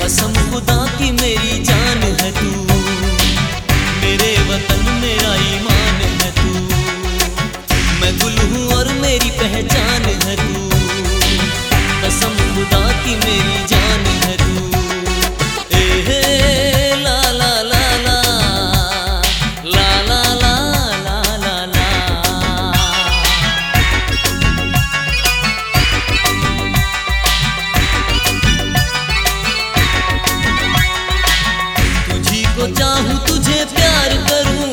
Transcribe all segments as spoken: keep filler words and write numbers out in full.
कसम खुदा की मेरी जान है तू, मेरे वतन मेरा ईमान है तू। मैं गुल हूँ और मेरी पहचान है तू, कसम खुदा की मेरी जान है तू। ए हे ला ला ला ला ला ला ला ला ला ला। तुझी को चाहूँ तुझे प्यार करूँ,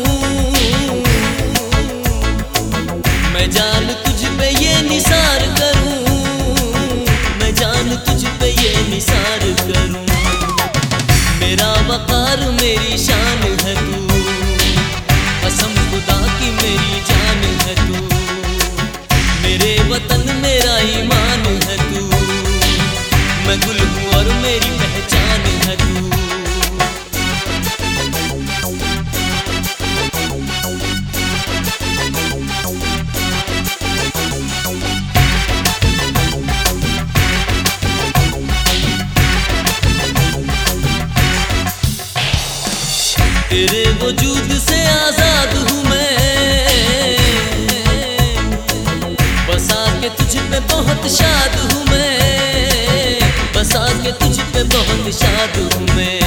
मैं जान तुझ पे ये निसार करूँ, मैं जान तुझ पे ये निसार करूँ। मेरा वकार मेरी शान है तू, कसम खुदा की मेरी जान है तू। मेरे वतन मेरा ईमान है तू, मैं गुल हूँ और मेरी पहचान है तू। तेरे वजूद से आजाद हूँ मैं, बसा के तुझ पे बहुत शाद हूँ मैं, बसा के तुझ पे बहुत शाद हूँ मैं।